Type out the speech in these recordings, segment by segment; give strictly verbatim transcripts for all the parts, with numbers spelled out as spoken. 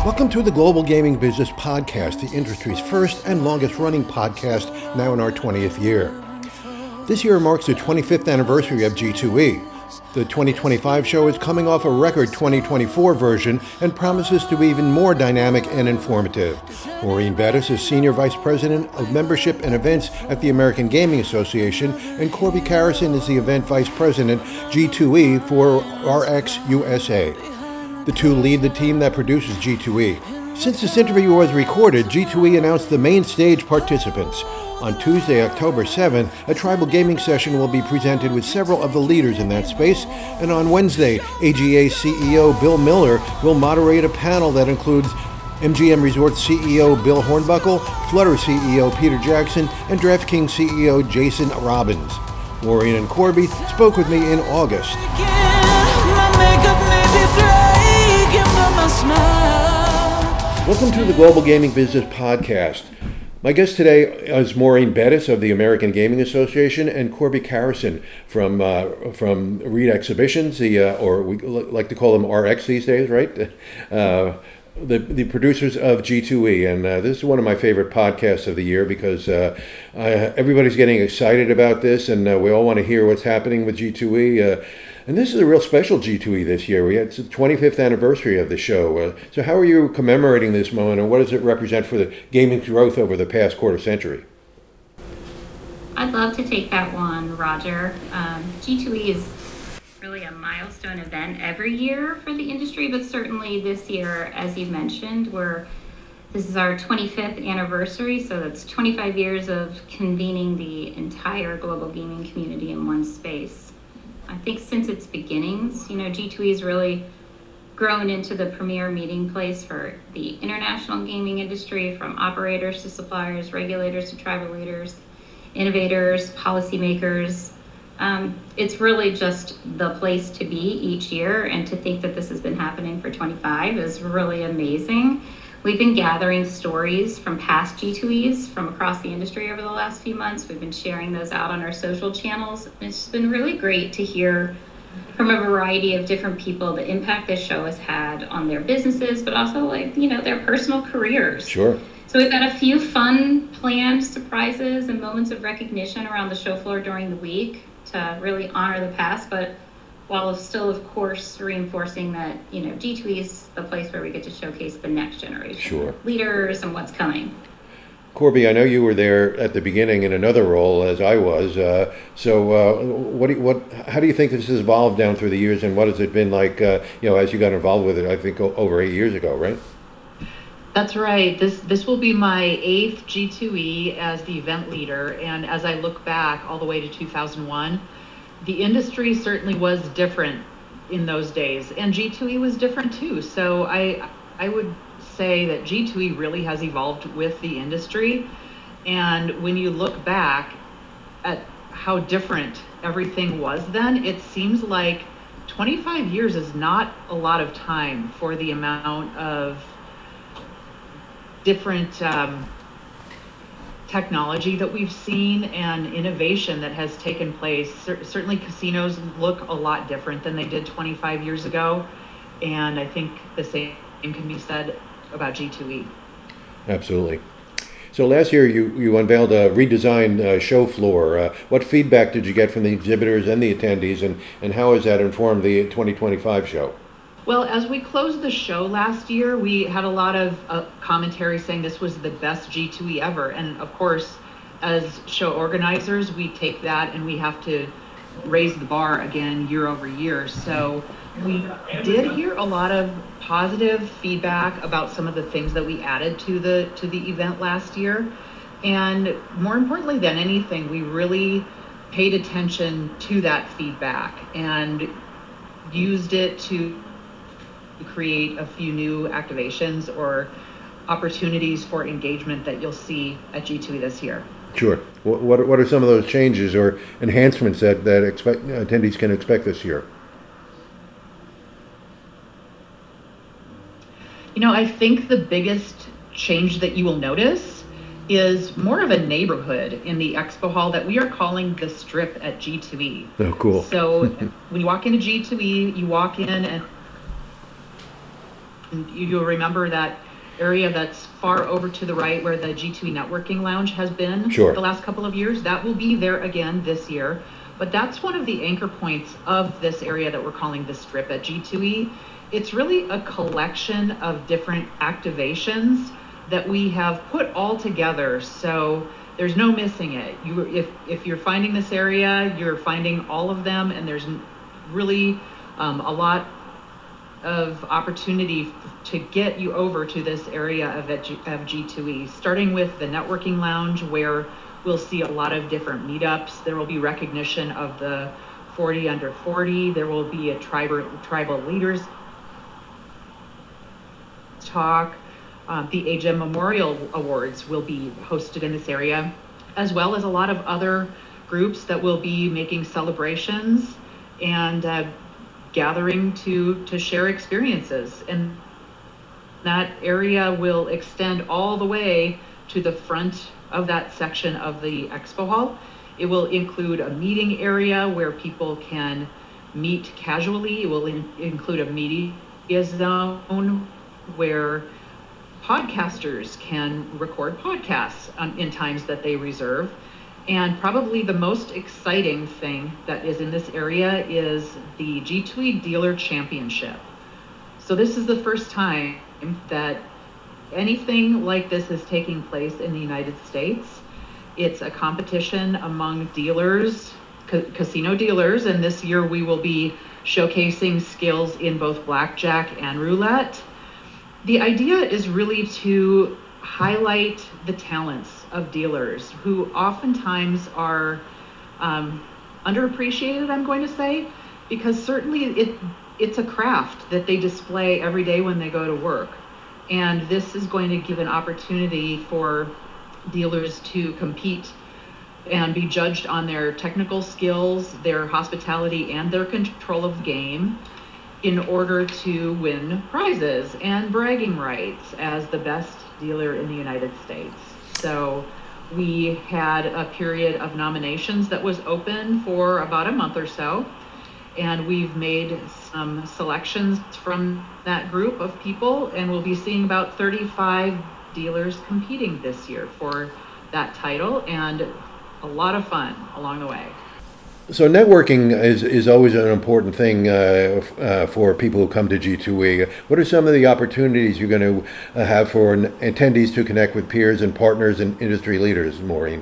Welcome to the Global Gaming Business Podcast, the industry's first and longest running podcast, now in our twentieth year. This year marks the twenty-fifth anniversary of G two E. The twenty twenty-five show is coming off a record twenty twenty-four version and promises to be even more dynamic and informative. Maureen Bettis is Senior Vice President of Membership and Events at the American Gaming Association, and Corby Carrison is the Event Vice President, G two E, for R X U S A. The two lead the team that produces G two E. Since this interview was recorded, G two E announced the main stage participants. On Tuesday, October seventh, a tribal gaming session will be presented with several of the leaders in that space, and on Wednesday, A G A C E O Bill Miller will moderate a panel that includes M G M Resorts C E O Bill Hornbuckle, Flutter C E O Peter Jackson, and DraftKings C E O Jason Robbins. Maureen and Corby spoke with me in August. Welcome to the Global Gaming Business Podcast. My guest today is Maureen Bettis of the American Gaming Association and Corby Carrison from uh, from Reed Exhibitions, the uh, or we like to call them R X these days, right? Uh, the the producers of G two E, and uh, this is one of my favorite podcasts of the year because uh, uh, everybody's getting excited about this, and uh, we all want to hear what's happening with G two E. Uh, And this is a real special G two E this year. We had the twenty-fifth anniversary of the show. Uh, so how are you commemorating this moment, and what does it represent for the gaming growth over the past quarter century? I'd love to take that one, Roger. Um, G two E is really a milestone event every year for the industry, but certainly this year, as you mentioned, we're this is our twenty-fifth anniversary, so that's twenty-five years of convening the entire global gaming community in one space. I think since its beginnings, you know, G two E has really grown into the premier meeting place for the international gaming industry, from operators to suppliers, regulators to tribal leaders, innovators, policymakers. Um, it's really just the place to be each year, and to think that this has been happening for twenty-five is really amazing. We've been gathering stories from past G two Es from across the industry over the last few months. We've been sharing those out on our social channels. It's been really great to hear from a variety of different people the impact this show has had on their businesses, but also, like, you know, their personal careers. Sure. So we've got a few fun planned surprises and moments of recognition around the show floor during the week to really honor the past, but while still, of course, reinforcing that, you know, G two E is the place where we get to showcase the next generation Sure. leaders and what's coming. Corby, I know you were there at the beginning in another role, as I was. Uh, so, uh, what, do you, what, how do you think this has evolved down through the years, and what has it been like? Uh, you know, as you got involved with it, I think o- over eight years ago, right? That's right. This this will be my eighth G two E as the event leader, and as I look back all the way to two thousand one. The industry certainly was different in those days, and G two E was different too. So I I would say that G two E really has evolved with the industry. And when you look back at how different everything was then, it seems like twenty-five years is not a lot of time for the amount of different um, technology that we've seen and innovation that has taken place. C- certainly casinos look a lot different than they did twenty-five years ago, and I think the same can be said about G two E. Absolutely. So last year you, you unveiled a redesigned uh, show floor. Uh, what feedback did you get from the exhibitors and the attendees, and, and how has that informed the twenty twenty-five show? Well, as we closed the show last year, we had a lot of uh, commentary saying this was the best G two E ever. And of course, as show organizers, we take that and we have to raise the bar again year over year. So we did hear a lot of positive feedback about some of the things that we added to the to the event last year. And more importantly than anything, we really paid attention to that feedback and used it to create a few new activations or opportunities for engagement that you'll see at G two E this year. Sure. What what, what are some of those changes or enhancements that, that expect, attendees can expect this year? You know, I think the biggest change that you will notice is more of a neighborhood in the expo hall that we are calling the Strip at G two E. Oh, cool. So when you walk into G two E, you walk in and you'll remember that area that's far over to the right where the G two E Networking Lounge has been Sure. the last couple of years. That will be there again this year. But that's one of the anchor points of this area that we're calling the Strip at G two E. It's really a collection of different activations that we have put all together. So there's no missing it. You, if, if you're finding this area, you're finding all of them, and there's really um, a lot of opportunity to get you over to this area of, of G two E, starting with the Networking Lounge, where we'll see a lot of different meetups. There will be recognition of the forty under forty. There will be a tribal, tribal leaders talk. Um, the A G E M Memorial Awards will be hosted in this area, as well as a lot of other groups that will be making celebrations and uh, gathering to, to share experiences. And that area will extend all the way to the front of that section of the expo hall. It will include a meeting area where people can meet casually. It will in, include a media zone where podcasters can record podcasts um, in times that they reserve. And probably the most exciting thing that is in this area is the G two E Dealer Championship. So this is the first time that anything like this is taking place in the United States. It's a competition among dealers, ca- casino dealers, and this year we will be showcasing skills in both blackjack and roulette. The idea is really to highlight the talents of dealers who oftentimes are um, underappreciated, I'm going to say, because certainly it it's a craft that they display every day when they go to work. And this is going to give an opportunity for dealers to compete and be judged on their technical skills, their hospitality, and their control of the game in order to win prizes and bragging rights as the best dealer in the United States. So we had a period of nominations that was open for about a month or so, and we've made some selections from that group of people, and we'll be seeing about thirty-five dealers competing this year for that title, and a lot of fun along the way. So networking is, is always an important thing uh, uh, for people who come to G two E. What are some of the opportunities you're going to uh, have for an, attendees to connect with peers and partners and industry leaders, Maureen?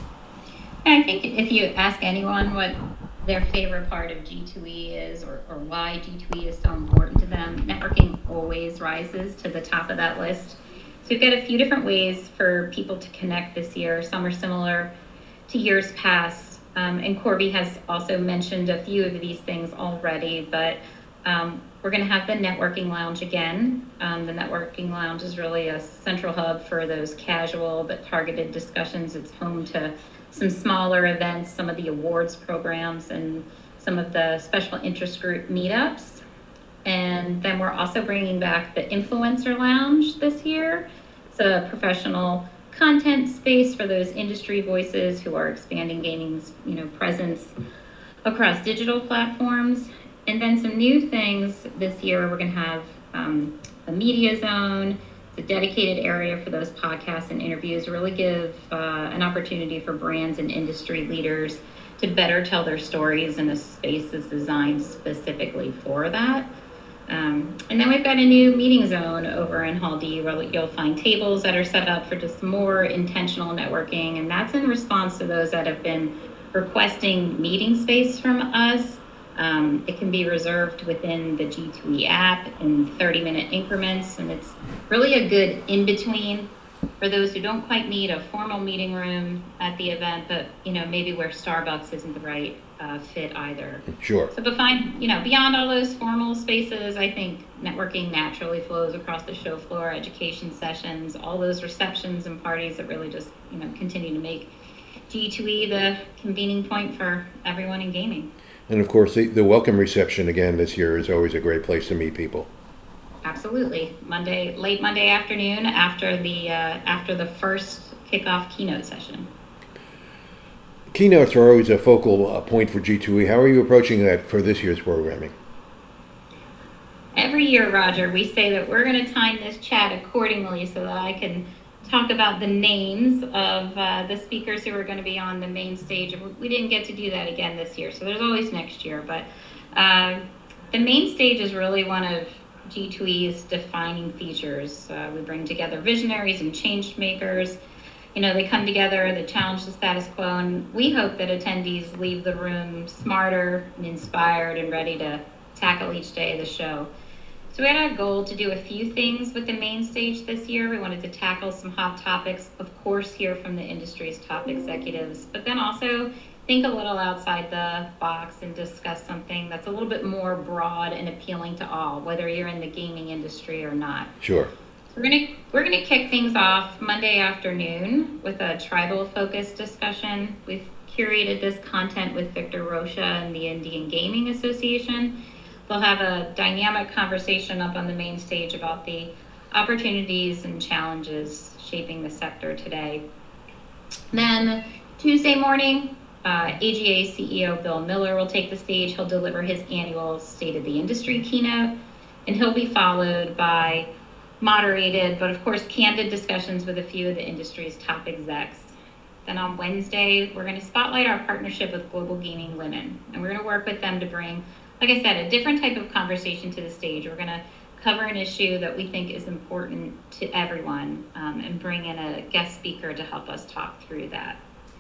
I think if you ask anyone what their favorite part of G two E is, or, or why G two E is so important to them, networking always rises to the top of that list. So we've got a few different ways for people to connect this year. Some are similar to years past. Um, and Corby has also mentioned a few of these things already, but um, we're going to have the Networking Lounge again. Um, the Networking Lounge is really a central hub for those casual but targeted discussions. It's home to some smaller events, some of the awards programs, and some of the special interest group meetups. And then we're also bringing back the Influencer Lounge this year. It's a professional content space for those industry voices who are expanding gaming's, you know, presence across digital platforms. And then some new things this year, we're going to have um, a media zone, a dedicated area for those podcasts and interviews, really give uh, an opportunity for brands and industry leaders to better tell their stories in a space that's designed specifically for that. Um, and then we've got a new meeting zone over in Hall D where you'll find tables that are set up for just more intentional networking. And that's in response to those that have been requesting meeting space from us. Um, it can be reserved within the G two E app in thirty minute increments. And it's really a good in-between for those who don't quite need a formal meeting room at the event, but, you know, maybe where Starbucks isn't the right uh, fit either. Sure. So, but find, you know, beyond all those formal spaces, I think networking naturally flows across the show floor, education sessions, all those receptions and parties that really just, you know, continue to make G two E the convening point for everyone in gaming. And of course, the, the welcome reception again this year is always a great place to meet people. Absolutely. Monday, late Monday afternoon after the uh, after the first kickoff keynote session. Keynotes are always a focal uh, point for G two E. How are you approaching that for this year's programming? Every year, Roger, we say that we're going to time this chat accordingly so that I can talk about the names of uh, the speakers who are going to be on the main stage. We didn't get to do that again this year, so there's always next year. But uh, the main stage is really one of G two E's defining features. Uh, we bring together visionaries and change makers. You know, they come together, they challenge the status quo, and we hope that attendees leave the room smarter and inspired and ready to tackle each day of the show. So we had a goal to do a few things with the main stage this year. We wanted to tackle some hot topics, of course, hear from the industry's top executives, but then also think a little outside the box and discuss something that's a little bit more broad and appealing to all, whether you're in the gaming industry or not. Sure. We're gonna we're gonna kick things off Monday afternoon with a tribal-focused discussion. We've curated this content with Victor Rocha and the Indian Gaming Association. They'll have a dynamic conversation up on the main stage about the opportunities and challenges shaping the sector today. Then Tuesday morning, uh, A G A C E O Bill Miller will take the stage. He'll deliver his annual State of the Industry keynote, and he'll be followed by moderated, but of course, candid discussions with a few of the industry's top execs. Then on Wednesday, we're going to spotlight our partnership with Global Gaming Women, and we're going to work with them to bring, like I said, a different type of conversation to the stage. We're going to cover an issue that we think is important to everyone, um, and bring in a guest speaker to help us talk through that.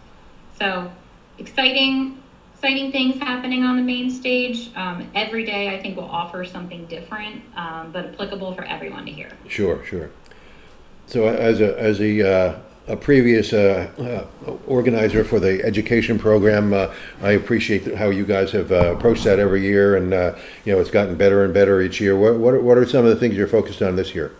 So exciting, exciting things happening on the main stage. Um, every day, I think, will offer something different, um, but applicable for everyone to hear. Sure, sure. So as a as a uh, a previous uh, uh, organizer for the education program, uh, I appreciate how you guys have uh, approached that every year, and uh, you know, it's gotten better and better each year. What what are, what are some of the things you're focused on this year?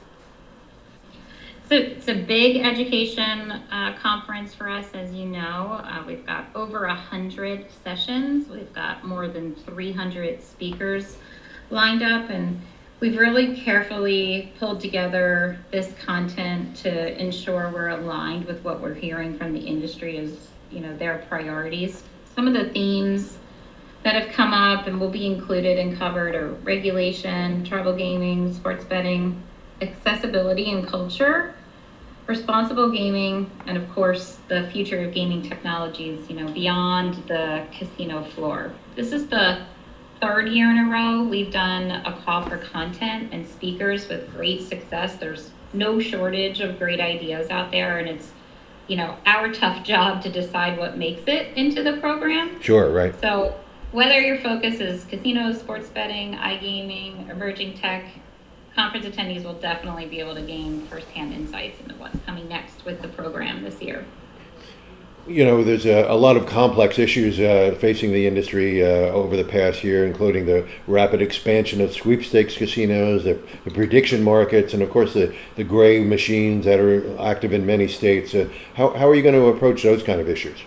So it's a big education uh, conference for us, as you know. Uh, we've got over one hundred sessions. We've got more than three hundred speakers lined up, and we've really carefully pulled together this content to ensure we're aligned with what we're hearing from the industry as, you know, their priorities. Some of the themes that have come up and will be included and covered are regulation, tribal gaming, sports betting, accessibility and culture, responsible gaming, and of course the future of gaming technologies, you know, beyond the casino floor. This is the third year in a row we've done a call for content and speakers with great success. There's no shortage of great ideas out there, and it's, you know, our tough job to decide what makes it into the program. Sure, right. So whether your focus is casinos, sports betting, iGaming, emerging tech, conference attendees will definitely be able to gain firsthand insights into what's coming next with the program this year. You know, there's a, a lot of complex issues uh, facing the industry uh, over the past year, including the rapid expansion of sweepstakes casinos, the, the prediction markets, and of course the, the gray machines that are active in many states. Uh, how, how are you going to approach those kind of issues?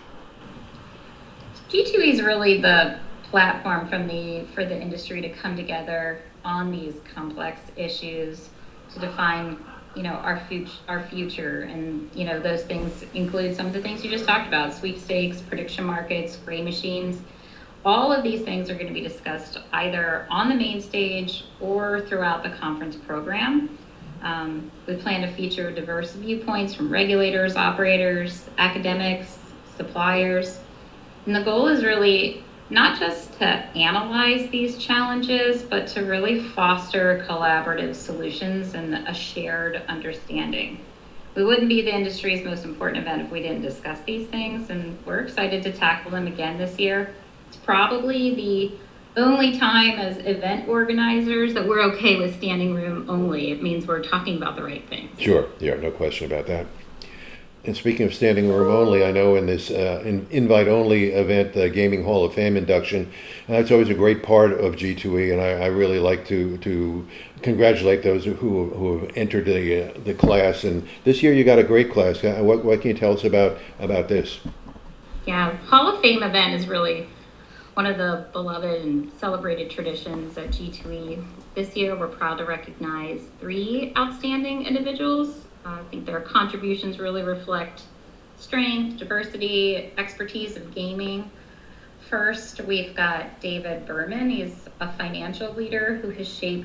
G two E is really the platform from the for the industry to come together on these complex issues to define, you know, our future, our future, and you know, those things include some of the things you just talked about: sweepstakes, prediction markets, gray machines. All of these things are going to be discussed either on the main stage or throughout the conference program. Um, we plan to feature diverse viewpoints from regulators, operators, academics, suppliers, and the goal is really not just to analyze these challenges, but to really foster collaborative solutions and a shared understanding. We wouldn't be the industry's most important event if we didn't discuss these things, and we're excited to tackle them again this year. It's probably the only time as event organizers that we're okay with standing room only. It means we're talking about the right things. Sure, yeah, no question about that. And speaking of standing room only, I know in this uh, in invite-only event, the Gaming Hall of Fame induction, that's always a great part of G two E, and I, I really like to to congratulate those who who have entered the uh, the class. And this year, you got a great class. Uh, What what can you tell us about about this? Yeah, Hall of Fame event is really one of the beloved and celebrated traditions at G two E. This year, we're proud to recognize three outstanding individuals. Uh, I think their contributions really reflect strength, diversity, expertise of gaming. First, we've got David Berman. He's a financial leader who has shaped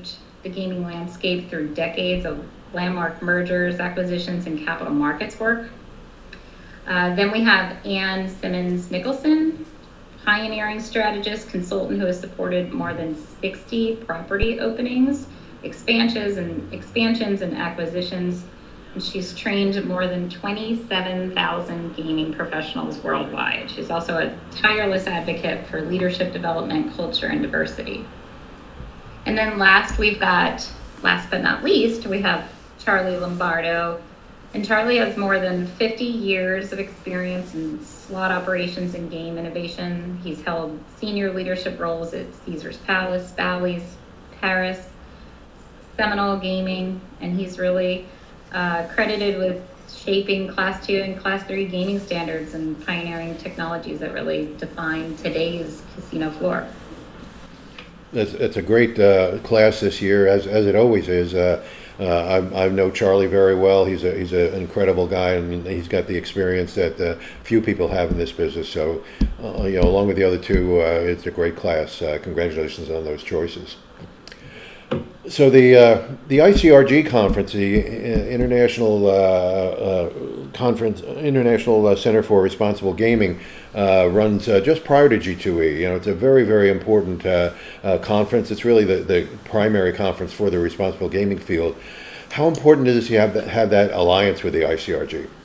the gaming landscape through decades of landmark mergers, acquisitions, and capital markets work. Uh, then we have Ann Simmons Nicholson, pioneering strategist, consultant who has supported more than sixty property openings, expansions and expansions and acquisitions. And she's trained more than twenty-seven thousand gaming professionals worldwide. She's also a tireless advocate for leadership development, culture, and diversity. And then last, we've got, last but not least, we have Charlie Lombardo. And Charlie has more than fifty years of experience in slot operations and game innovation. He's held senior leadership roles at Caesars Palace, Bally's, Paris, Seminole Gaming, and he's really uh, credited with shaping Class two and Class three gaming standards and pioneering technologies that really define today's casino floor. It's, it's a great uh, class this year, as as it always is. Uh, uh, I, I know Charlie very well. He's a he's a, an incredible guy, and he's got the experience that uh, few people have in this business. So, uh, you know, along with the other two, uh, it's a great class. Uh, congratulations on those choices. So the uh, the I C R G conference, the International uh, uh, Conference, International uh, Center for Responsible Gaming, uh, runs uh, just prior to G two E. You know, it's a very very important uh, uh, conference. It's really the, the primary conference for the responsible gaming field. How important is it to have that, have that alliance with the I C R G?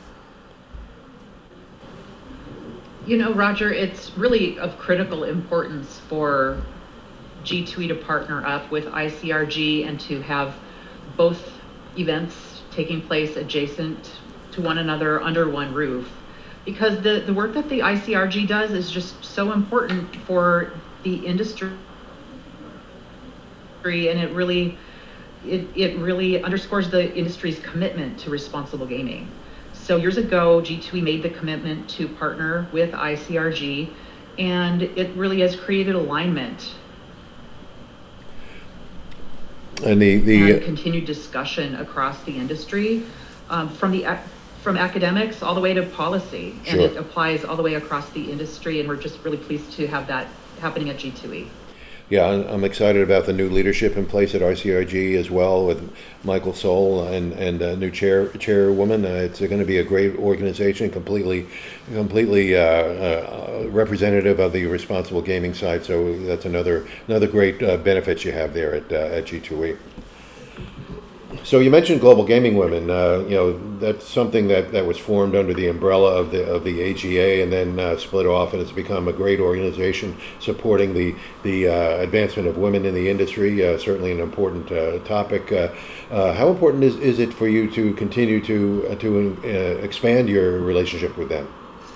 You know, Roger, it's really of critical importance for G two E to partner up with I C R G and to have both events taking place adjacent to one another under one roof, because the, the work that the I C R G does is just so important for the industry, and it really it, it really underscores the industry's commitment to responsible gaming. So years ago, G two E made the commitment to partner with I C R G, and it really has created alignment and the, the and continued discussion across the industry, um, from the from academics all the way to policy, and Sure. it applies all the way across the industry, and we're just really pleased to have that happening at G two E. Yeah, I'm I'm excited about the new leadership in place at I C R G as well, with Michael Soul and and uh, new chair chairwoman. Uh, it's going to be a great organization, completely, completely uh, uh, representative of the responsible gaming side. So that's another another great uh, benefit you have there at uh, at G two E. So you mentioned Global Gaming Women. Uh, you know, that's something that, that was formed under the umbrella of the of the A G A, and then uh, split off, and it's become a great organization supporting the the uh, advancement of women in the industry. Uh, certainly an important uh, topic. Uh, uh, how important is, is it for you to continue to uh, to uh, expand your relationship with them?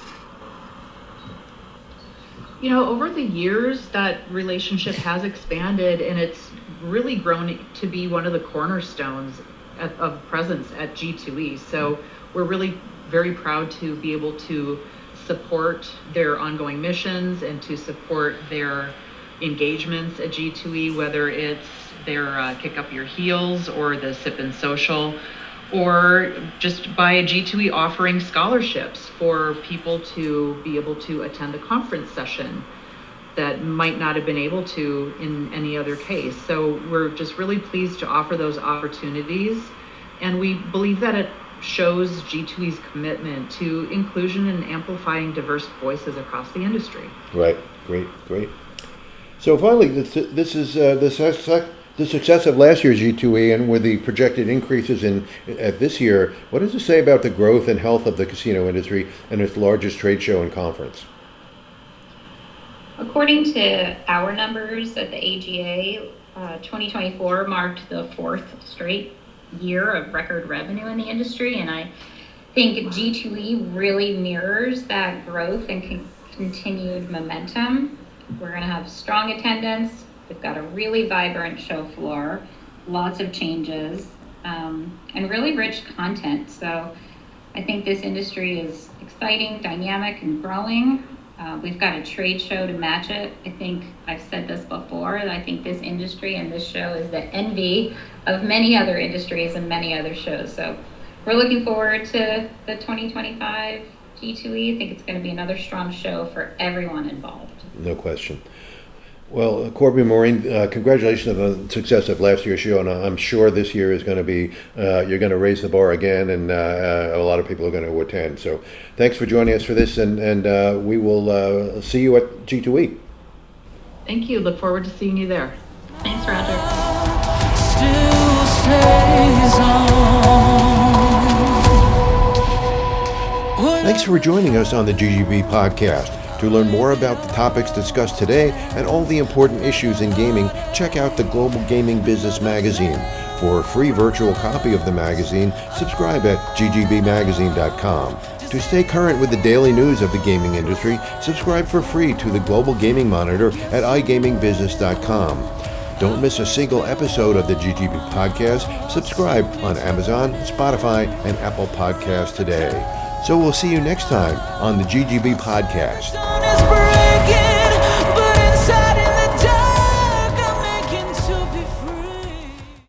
You know, over the years, that relationship has expanded, and it's really grown to be one of the cornerstones of, of presence at G two E. So we're really very proud to be able to support their ongoing missions and to support their engagements at G two E, whether it's their uh, Kick Up Your Heels or the Sip and Social, or just by G two E offering scholarships for people to be able to attend a conference session that might not have been able to in any other case. So we're just really pleased to offer those opportunities, and we believe that it shows G two E's commitment to inclusion and amplifying diverse voices across the industry. Right. Great. Great. So finally, this, this is uh, the success, the success of last year's G two E, and with the projected increases in at this year. What does it say about the growth and health of the casino industry and its largest trade show and conference? According to our numbers at the A G A, uh, twenty twenty-four marked the fourth straight year of record revenue in the industry, and I think G two E really mirrors that growth and con- continued momentum. We're going to have strong attendance. We've got a really vibrant show floor, lots of changes, um, and really rich content. So I think this industry is exciting, dynamic, and growing. Uh, we've got a trade show to match it. I think I've said this before. I think this industry and this show is the envy of many other industries and many other shows. So we're looking forward to the twenty twenty-five G two E. I think it's going to be another strong show for everyone involved. No question. Well, Corby Maureen, uh, congratulations on the success of last year's show, and I'm sure this year is going to be, uh, you're going to raise the bar again, and uh, uh, a lot of people are going to attend. So thanks for joining us for this, and, and uh, we will uh, see you at G two E. Thank you. Look forward to seeing you there. Thanks, Roger. Still stays on. Thanks for joining us on the G G B podcast. To learn more about the topics discussed today and all the important issues in gaming, check out the Global Gaming Business Magazine. For a free virtual copy of the magazine, subscribe at g g b magazine dot com. To stay current with the daily news of the gaming industry, subscribe for free to the Global Gaming Monitor at i gaming business dot com. Don't miss a single episode of the G G B podcast. Subscribe on Amazon, Spotify, and Apple Podcasts today. So we'll see you next time on the G G B podcast.